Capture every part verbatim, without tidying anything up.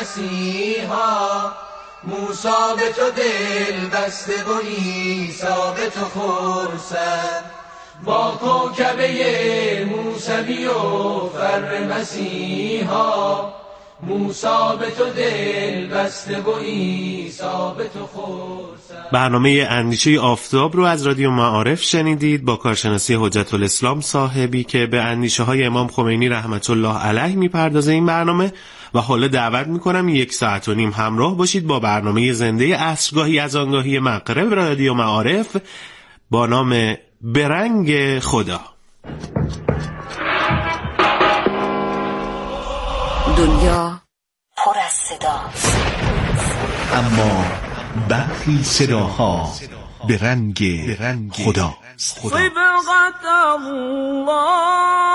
مسیحا، موسی به تو دل بسته و عیسی به تو خرسند، با کوکبه موسوی و فر مسیحا، موسی به تو دل بسته و عیسی به تو خرسند. برنامه اندیشه آفتاب رو از رادیو معارف شنیدید با کارشناسی حجت الاسلام صاحبی که به اندیشه های امام خمینی رحمت الله علیه میپردازه این برنامه، و حالا دعوت میکنم یک ساعت و نیم همراه باشید با برنامه زنده عصرگاهی از آنگاهی مغرب رادیو معارف با نام برنگ خدا. دنیا پر از صداست، اما برخی صداها به رنگ خدا. صبغت الله.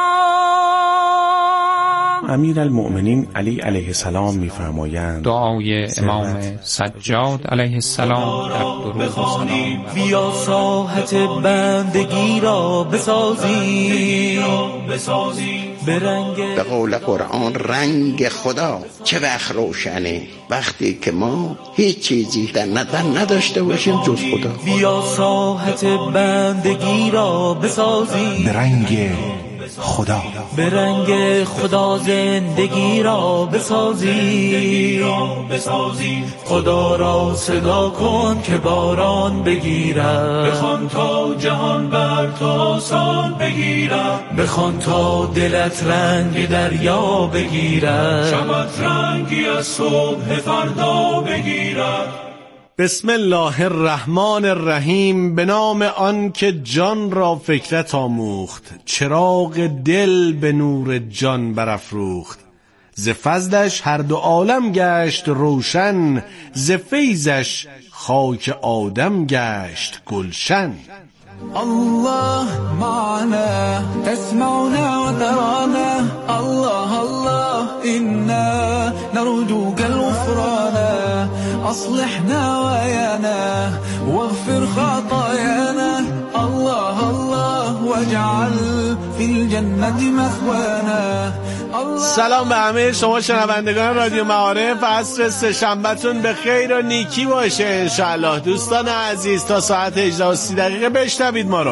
امیرالمؤمنین علی علیه السلام می‌فرمایند دعای امام سجاد علیه السلام در درود و سلام بیا ساحت بندگی را بسازی به رنگ، به قول قرآن رنگ خدا چه وقت روشنه، وقتی که ما هیچ چیزی در نظر نداشته باشیم جز خدا. بیا ساحت بندگی را بسازی به رنگ خدا، به رنگ خدا زندگی را بسازی، خدا را صدا کن که باران بگیرد، بخوان تا جهان بر تو آسان بگیرد، بخوان تا دلت رنگ دریا بگیرد، شمت رنگی از صبح فردا بگیرد. بسم الله الرحمن الرحیم. به نام آن که جان را فکرت آموخت، چراغ دل به نور جان برافروخت. ز فضلش هر دو عالم گشت روشن، ز فیضش خاک آدم گشت گلشن. الله معنا تسمعنا وترانا، الله الله إنا نرجوك الغفران، أصلحنا ويانا واغفر خطايانا، الله الله واجعل في الجنة مثوانا. سلام به همه شما شنوندگان رادیو معارف. عصر سه‌شنبه‌تون به خیر و نیکی باشه انشالله. دوستان عزیز تا ساعت هجده و سی دقیقه بشنوید ما رو.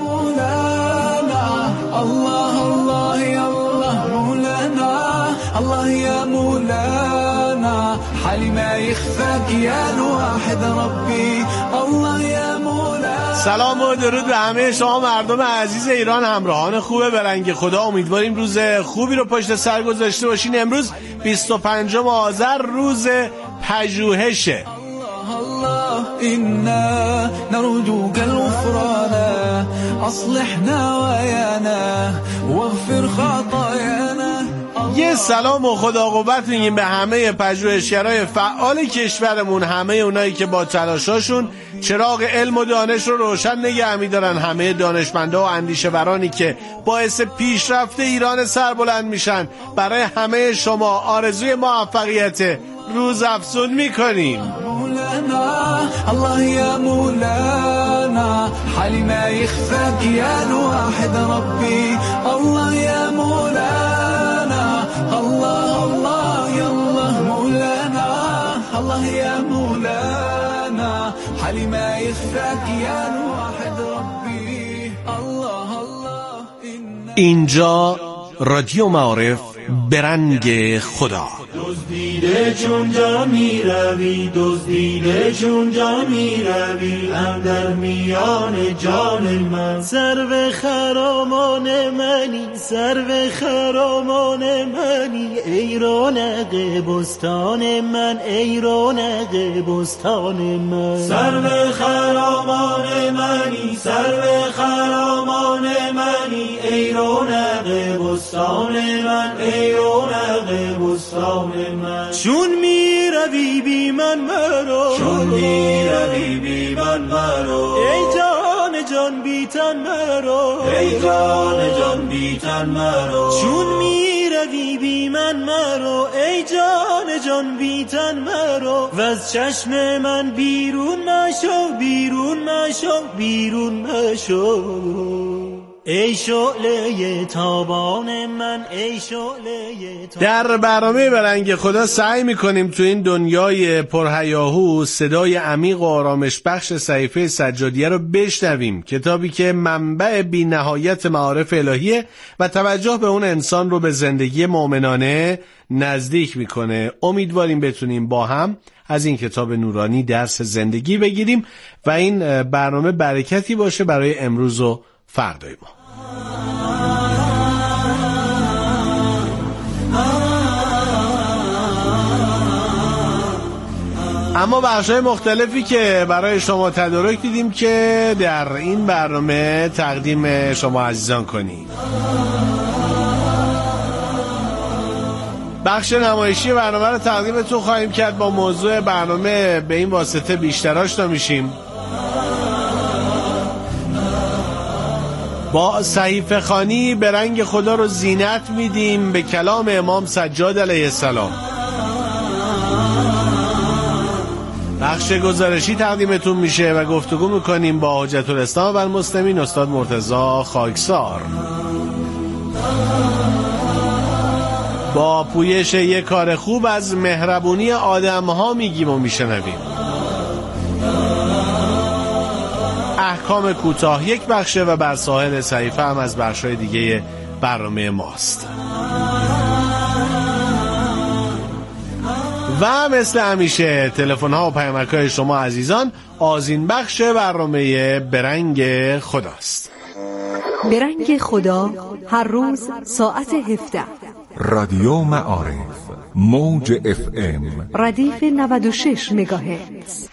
الله الله یا الله مولانا، الله یا مولانا، حلیم یخفاک یا الواحد ربی، الله یا مولانا. سلام و درود به همه شما مردم عزیز ایران، همراهان خوبه به رنگ خدا. امیدواریم روز خوبی رو پشت سر گذاشته باشین. امروز بیست و پنجم آذر روز پژوهشه. الله إنا نرجوك الغفران، أصلحنا ويانا واغفر خطايانا. یه سلام و خدا قوت میگیم به همه پژوهشگرای فعال کشورمون، همه اونایی که با تلاشاشون چراغ علم و دانش رو روشن نگه می‌دارن، همه دانشمندا و اندیشه‌ورانی که باعث پیشرفت ایران سربلند میشن. برای همه شما آرزوی موفقیت روز افزون میکنیم. مولانا الله یا مولانا، حلیم یخفاک یا الواحد ربی، الله یا مولانا، الله الله یا الله مولانا، الله یا مولانا، حلیم یخفاک یا الواحد ربی، الله الله. اینجا رادیو معارف به رنگ خدا. دزدیده چون جا می روی، دزدیده چون جا می روی، اندر میان جان من، سرو خرامان منی، سرو خرامان منی، ای رونق بستان من، ای رونق بستان من، سرو خرامان منی، سرو خرامان منی، ای رونق بستان من، ای رونق بستان من. چون می روی بی من مرو، چون می روی بی من مرو، ای جان جان بی تن مرو، ای جان جان بی تن مرو، چون می روی بی من مرو، ای جان جان بی تن مرو، و از چشم من بیرون مشو، بیرون مشو، بیرون مشو. ای شعله تابان من، ای شعله تابان. در برنامه به رنگ خدا سعی میکنیم تو این دنیای پرهیاهو صدای عمیق و آرامش بخش صحیفه سجادیه رو بشنویم، کتابی که منبع بی نهایت معارف الهیه و توجه به اون انسان رو به زندگی مؤمنانه نزدیک میکنه. امیدواریم بتونیم با هم از این کتاب نورانی درس زندگی بگیریم و این برنامه برکتی باشه برای امروز و فردای ما. اما بخش‌های مختلفی که برای شما تدارک دیدیم که در این برنامه تقدیم شما عزیزان کنیم. بخش نمایشی برنامه رو تقدیمتون خواهیم کرد. با موضوع برنامه به این واسطه بیشتر آشنا میشیم. با صحیفه خوانی به رنگ خدا رو زینت میدیم به کلام امام سجاد علیه السلام. بخش گزارشی تقدیمتون میشه و گفتگو میکنیم با حجت الاسلام و المسلمین استاد مرتضی خاکسار. با پویش یک کار خوب از مهربونی آدم ها میگیم و میشنویم. احکام کوتاه یک بخشه و بر ساحل صحیفه هم از بخش‌های دیگه برنامه ماست. و مثل همیشه تلفن ها و پیامک های شما عزیزان آذین بخش برنامه برنگ خداست. برنگ خدا هر روز ساعت هفده. رادیو معارف موج اف ام ردیف نود و شش مگاهرتز.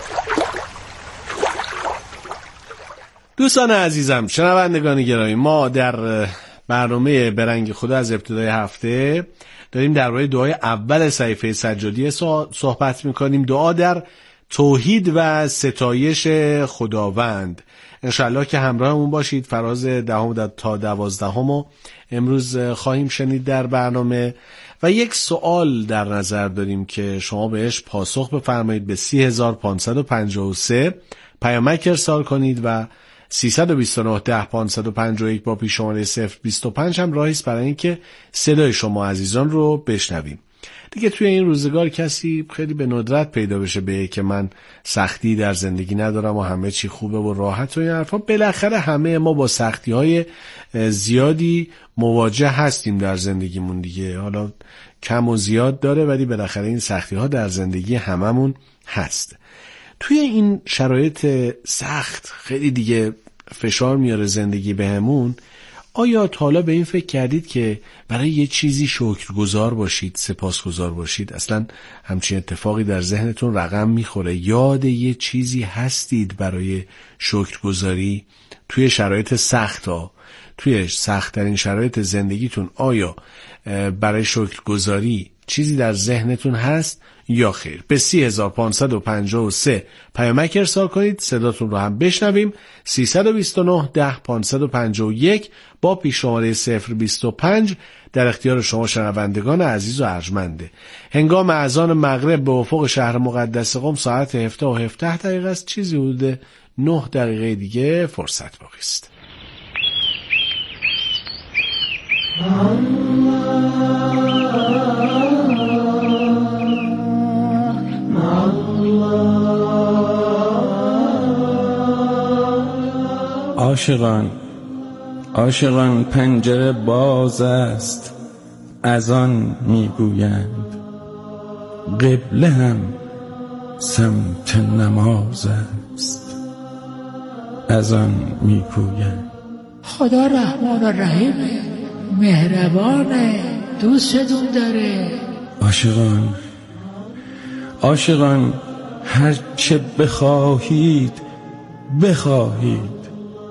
دوستان عزیزم، شنوندگان گرامی، ما در برنامه برنگ خدا از ابتدای هفته داریم درباره دعای اول صحیفه سجادیه صحبت میکنیم. دعا در توحید و ستایش خداوند. انشالله که همراهمون باشید. فراز دهم تا دوازدهم و امروز خواهیم شنید در برنامه و یک سوال در نظر داریم که شما بهش پاسخ بفرمایید. به سی هزار و پانصد و پنجاه و سه پیامک ارسال کنید و سیصد و بیست و نه ده پانصد و پنجاه و یک با پیش‌شماره صفر بیست و پنج هم راهی است برای اینکه صدای شما عزیزان رو بشنویم. دیگه توی این روزگار کسی خیلی به ندرت پیدا بشه به که من سختی در زندگی ندارم و همه چی خوبه و راحت و این حرفا. بالاخره همه ما با سختی‌های زیادی مواجه هستیم در زندگیمون دیگه. حالا کم و زیاد داره ولی بالاخره این سختی‌ها در زندگی هممون هست. توی این شرایط سخت خیلی دیگه فشار میاره زندگی بهمون. آیا تا حالا به این فکر کردید که برای یه چیزی شکرگزار باشید، سپاسگزار باشید؟ اصلا همچین اتفاقی در ذهنتون رقم میخوره؟ یاد یه چیزی هستید برای شکرگزاری توی شرایط سخت ها، توی سخت‌ترین شرایط زندگیتون؟ آیا برای شکرگزاری چیزی در ذهنتون هست یا خیر؟ به سی هزار و پانصد و پنجاه و سه پیامک ارسال کنید، صداتون رو هم بشنویم. سیصد و بیست و نه ده پانصد و پنجاه و یک با پیش‌شماره صفر بیست و پنج در اختیار شما شنوندگان عزیز و ارجمنده. هنگام اذان مغرب به افق شهر مقدس قم ساعت هفده و هفده دقیقه است. چیزی حدود نه دقیقه دیگه فرصت باقی است. عاشقان عاشقان پنجره باز است، از آن میگویند قبله هم سمت نماز است، از آن میگویند. خدا رحمان و رحیمه، مهربانه، دوستتون داره. عاشقان عاشقان هر چه بخواهید بخواهید،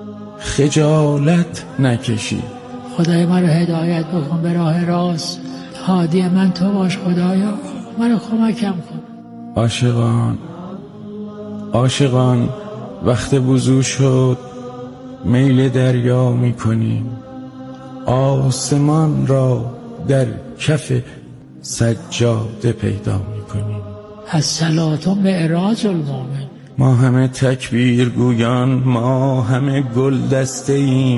خجالت نکشید. خدای من رو هدایت بکن به راه راست، هادی من تو باش خدایا، من رو کمکم کن. عاشقان عاشقان وقت وضو شد میل دریا میکنیم، آسمان را در کف سجاده پیدا میکنیم. الصلاة معراج المؤمن. ما همه تکبیر گویان، ما همه گل دسته ایم،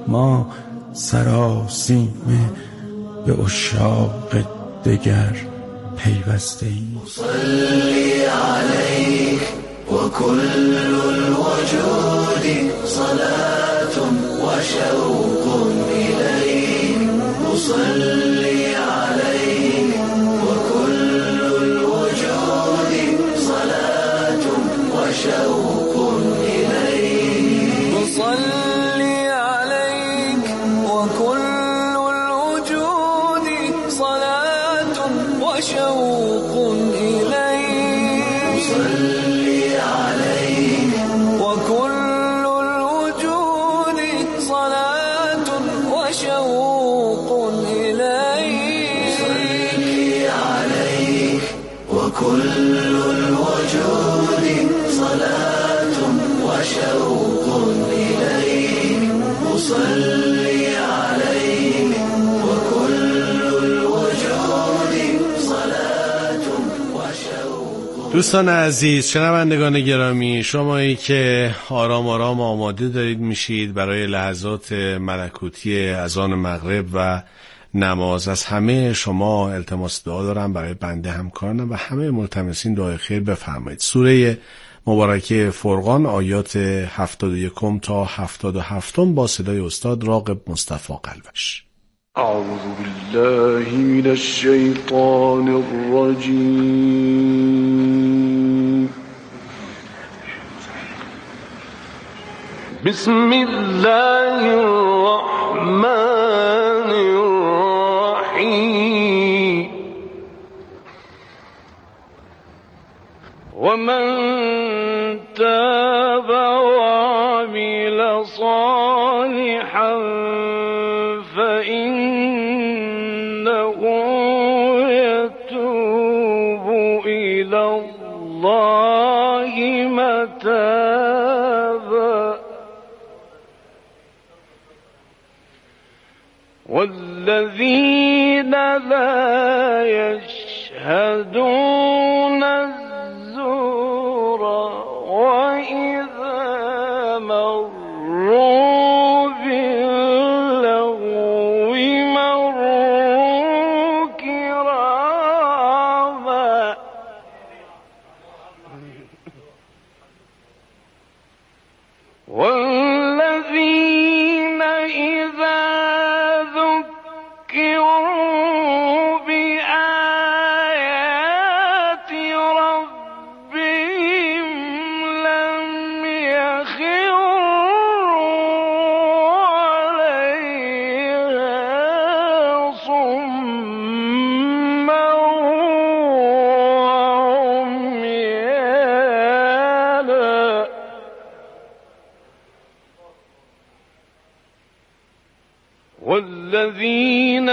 ما سراسیمه به عشاق دگر پیوسته ایم. صلی علیک و کل الوجود صلاة و شوق الیک. صلی علیک و کل الوجود صلاة و شوق الیک. صلی علیک و کل الوجود صلاة و شوق الیک. صلی علیک و کل الوجود صلاة و شوق الیک. صلی علیک و کل الوجود صلاة و شوق الیک. صلی علیک و کل الوجود صلاة و شوق. دوستان عزیز، شنوندگان گرامی، شمایی که آرام آرام آماده دارید میشید برای لحظات ملکوتی اذان مغرب و نماز، از همه شما التماس دعا دارم برای بنده همکارانم و همه ملتمسین دعای خیر بفرمایید. سوره مبارکه فرقان آیات هفتاد و یک تا هفتاد و هفت با صدای استاد راغب مصطفی قلوش. اعوذ بالله من الشیطان الرجیم. بسم الله الرحمن الرحیم. ومن تاب وعمل صالحا فإنه يتوب إلى الله متابا. والذين لا يشهدون الزور وإذا مروا باللغو مروا كراما. والذين إذا ذكروا بآيات ربهم لم يخروا عليها صما وعميانا. والذين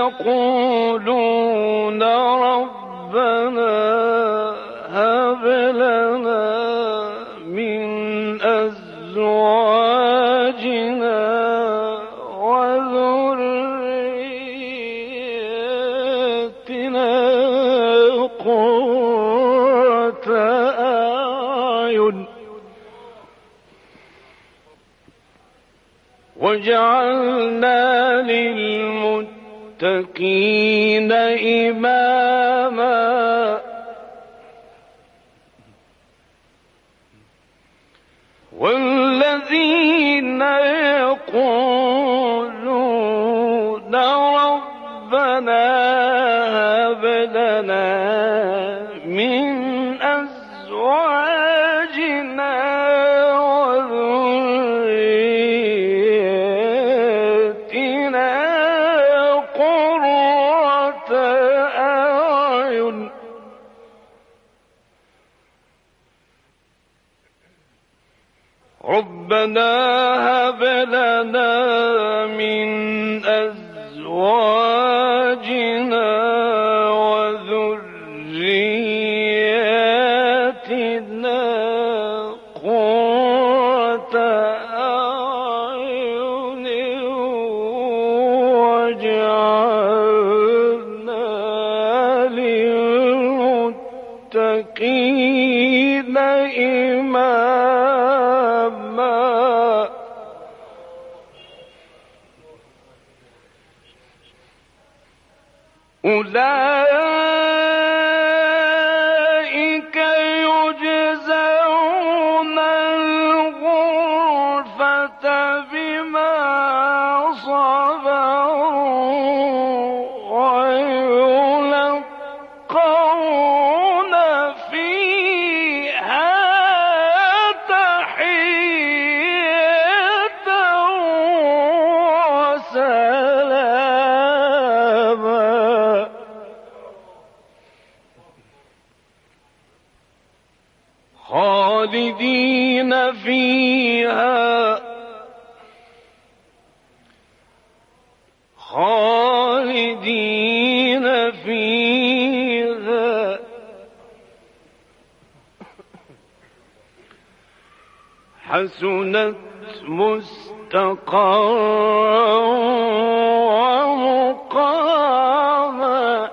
يقولون ربنا هب لنا من أزواجنا وذريتنا قرة أعين وجعلنا للمتقين إماما. والذين يقولون ربنا هب لنا من أزواجنا وذريتنا قرة أعين ربنا هب لنا من أزواجنا وذرياتنا قرة أعين واجعلنا للمتقين إماما. خالدين فيها خالدين فيها حسنت مستقرا ومقاما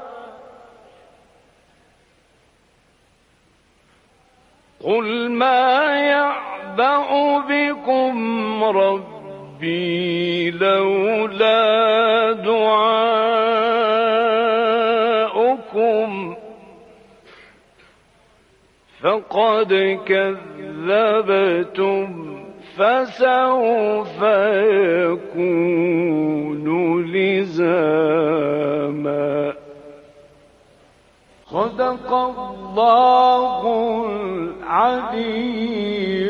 قل ما يعبأ بكم ربي لولا دعاؤكم فقد كذبتم فسوف يكون لزاما. صدق الله العلي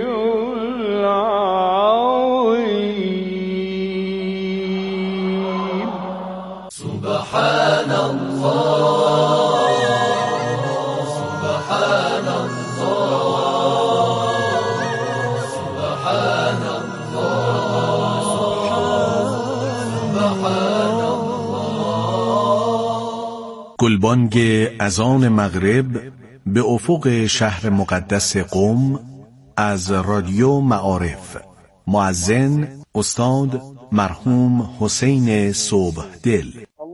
العظيم. سبحان الله سبحان الله سبحان الله سبحان الله. گلبانگ اذان مغرب به افق شهر مقدس قم از رادیو معارف. مؤذن استاد مرحوم حسین صبحدل.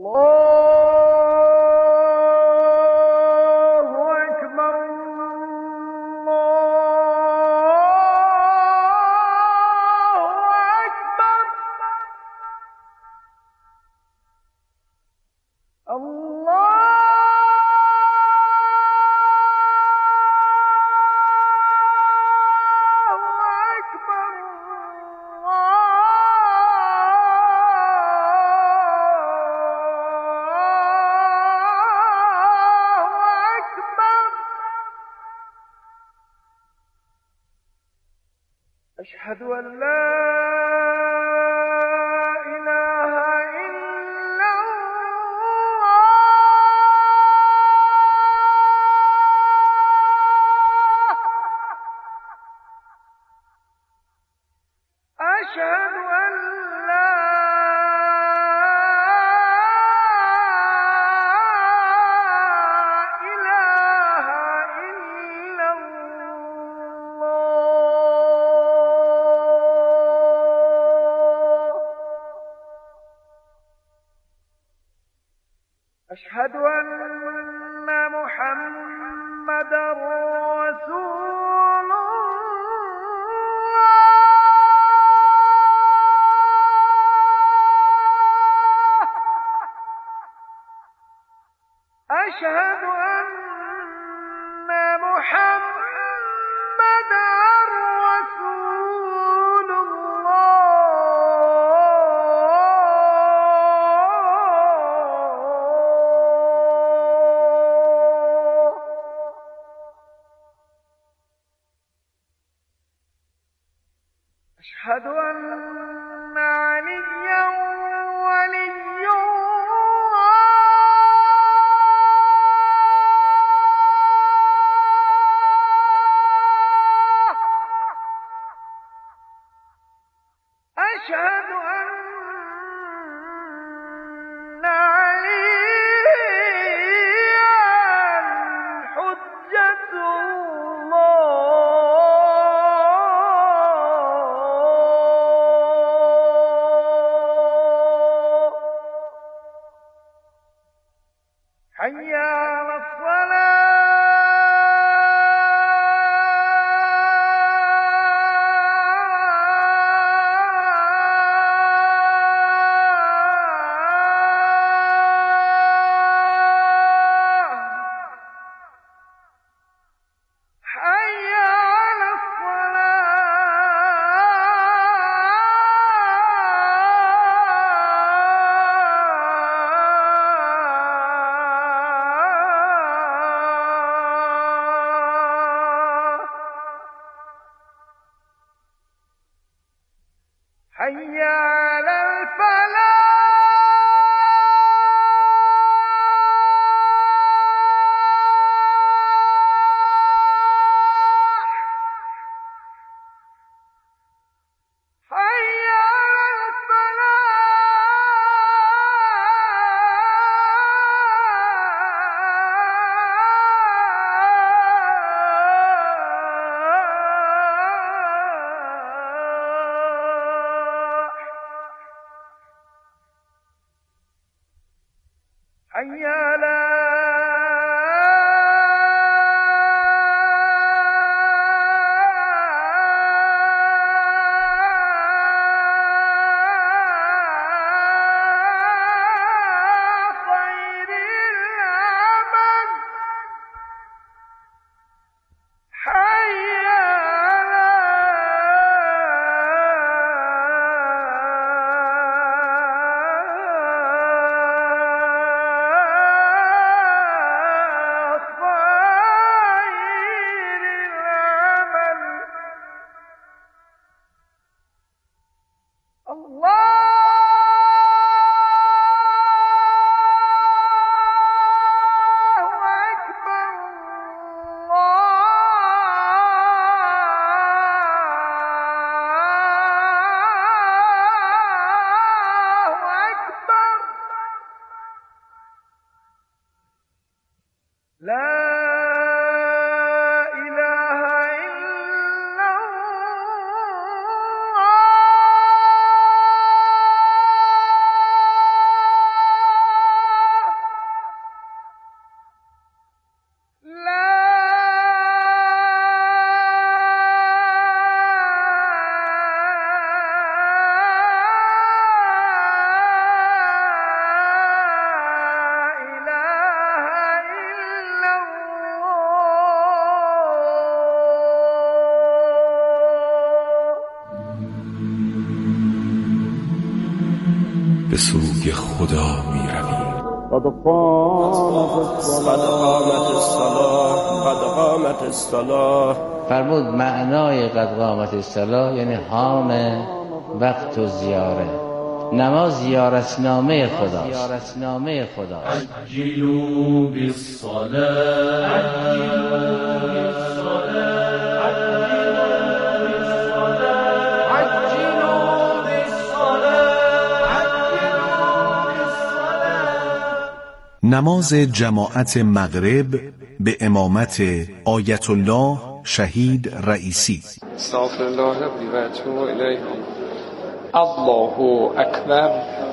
أشهد أن لا إله إلا الله أشهد أن لا أشهد أن محمدا رسول الله أشهد أن محمدا رسول أشهد أن عليا ولي الله أشهد أن عليا حجة حي على حي على الفلاح سوی خدا می رویم. قد قامت الصلاة قد قامت الصلاة. فرمود معنای قد قامت الصلاة یعنی حام وقت و زیاره. نماز زیارتنامه خداست. زیارتنامه خداست. عجلوا بالصلاة عجلوا بالصلاة عجلوا بالصلاة عجلوا بالصلاة. نماز جماعت مغرب به امامت آیت الله شهید رئیسی. استغفر الله ربی و اتوب الیه. الله اکبر.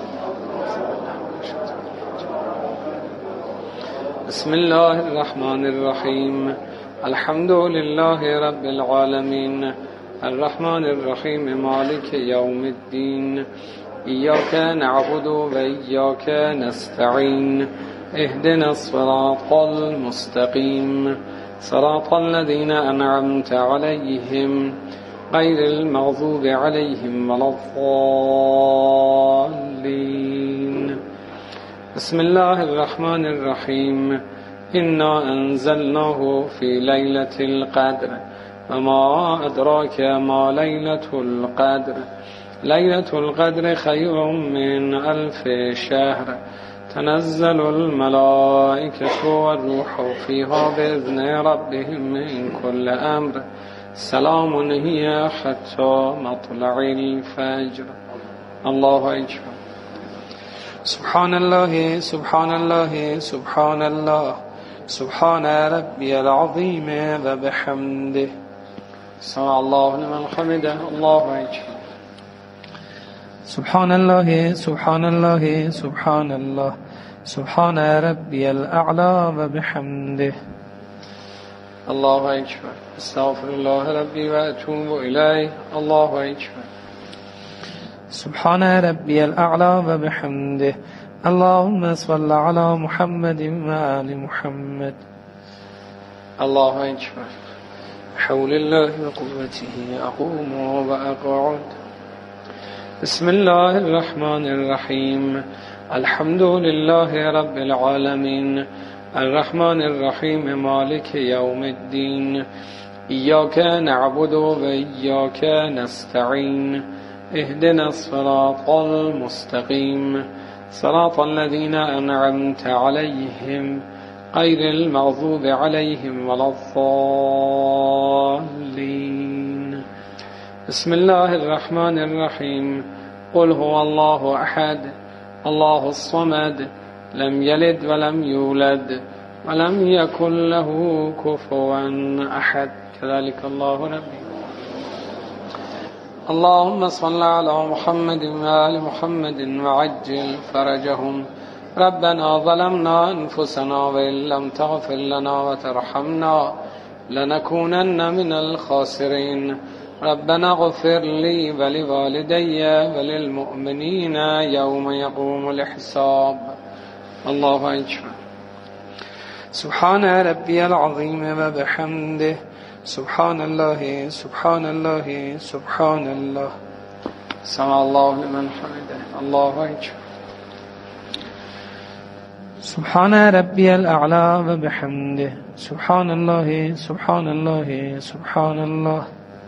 بسم الله الرحمن الرحیم. الحمد لله رب العالمین الرحمن الرحیم مالک یوم الدین ایاک نعبد و ایاک نستعین اهدنا الصراط المستقیم صراط الذين أنعمت عليهم غير المغضوب عليهم ولا الضالين. بسم الله الرحمن الرحيم. إنا أنزلناه في ليلة القدر وما أدراك ما ليلة القدر. ليلة القدر خير من ألف شهر. تنزل الملائكة والروح فيها بإذن ربهم من كل أمر. سلام هي حتى مطلع الفجر. الله أكبر. سبحان الله سبحان الله سبحان الله سبحان ربي العظيم وبحمده. سمع الله لمن حمده. الله أكبر. سبحان الله سبحان الله سبحان الله سبحان ربي الأعلى وبحمده. الله أكبر. استغفر الله ربي وأتوب إليه. الله أكبر. سبحان ربي الأعلى وبحمده. اللهم صل على محمد وآل محمد. الله أكبر. حول الله وقوته أقوم وأقعد. بسم الله الرحمن الرحيم. الحمد لله رب العالمين الرحمن الرحيم مالك يوم الدين إياك نعبد وإياك نستعين اهدنا الصراط المستقيم صراط الذين أنعمت عليهم غير المغضوب عليهم ولا الضالين. بسم الله الرحمن الرحيم. قل هو الله أحد الله الصمد لم يلد ولم يولد ولم يكن له كفوا أحد. كذلك الله ربي. اللهم صل على محمد وآل محمد وعجل فرجهم. ربنا ظلمنا أنفسنا وإن لم تغفر لنا وترحمنا لنكونن من الخاسرين. ربنا اغفر لي ولوالدي وللمؤمنين يوم يقوم الحساب. الله أكبر. سبحان ربي العظيم وبحمده. سبحان الله سبحان الله سبحان الله. سمع الله لمن حمده. الله أكبر. سبحان ربي الأعلى وبحمده. سبحان الله سبحان الله سبحان الله.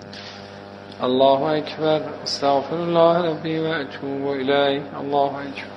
الله أكبر. استغفر الله ربي وأتوب إليه. الله أكبر.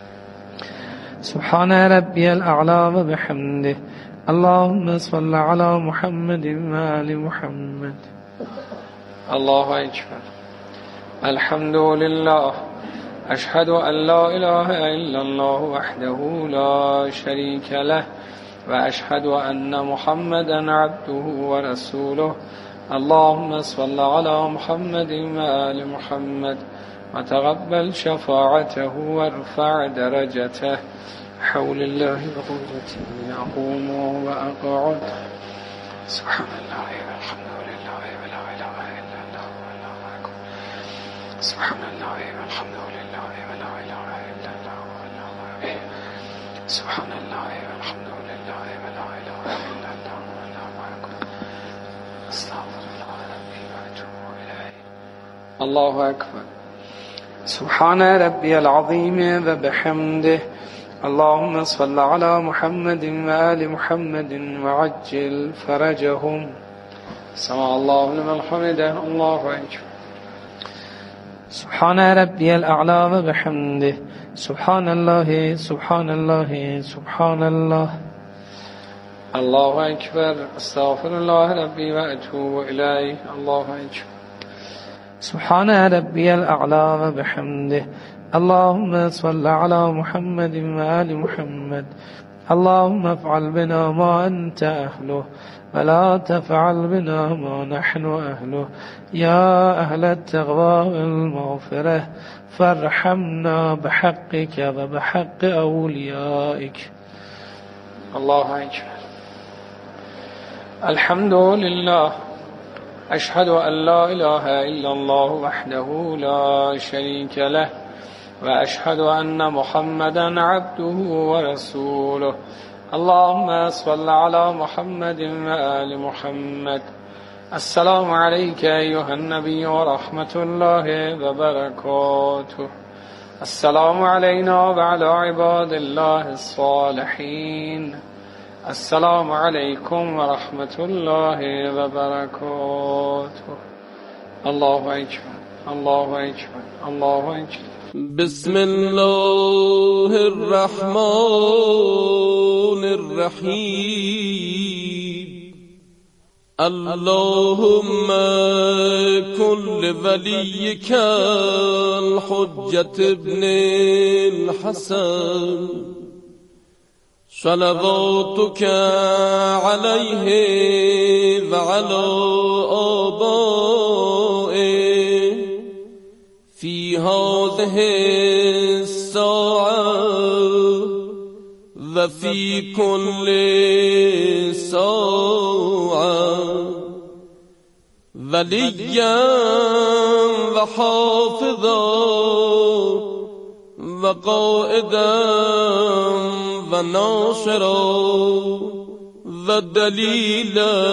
سبحان ربي الأعلى وبحمده. اللهم صل على محمد وآل محمد. الله أكبر. الحمد لله. أشهد أن لا إله إلا الله وحده لا شريك له وأشهد أن محمدا عبده ورسوله. اللهم صل على محمد وآل محمد وتقبل شفاعته وارفع درجته. حول الله وقوته أقوم وأقعد. سبحان الله والحمد لله ولا إله إلا الله والله أكبر. سبحان الله والحمد لله ولا إله إلا الله والله أكبر. سبحان الله والحمد لله ولا إله إلا الله والله أكبر. استغفر الله ربي وأتوب إليه. الله أكبر. سبحان ربي العظيم وبحمده اللهم صل على محمد وآل محمد وعجل فرجهم. سمع الله لمن حمده. الله أكبر. سبحان ربي الأعلى وبحمده سبحان الله سبحان الله سبحان الله. الله أكبر. استغفر الله ربي وأتوب إليه. الله أكبر. سبحان ربي الأعلى وبحمده اللهم صل على محمد وآل محمد. اللهم افعل بنا ما أنت أهله ولا تفعل بنا ما نحن أهله يا أهل التقوى والمغفرة فارحمنا بحقك وبحق أوليائك. الله أكبر. الحمد لله. أشهد أن لا إله إلا الله وحده لا شريك له وأشهد أن محمدا عبده ورسوله. اللهم صل على محمد وآل محمد. السلام عليك أيها النبي ورحمة الله وبركاته. السلام علينا وعلى عباد الله الصالحين. السلام عليكم ورحمة الله وبركاته. الله أكبر. الله أكبر. الله أكبر. بسم الله الرحمن الرحيم. اللهم كن لوليك الحجة ابن الحسن صلواتك عليه وعلى آبائه في هذه الساعة وفي كل ساعة وليا وحافظا وقائدا وناصرا ودليلا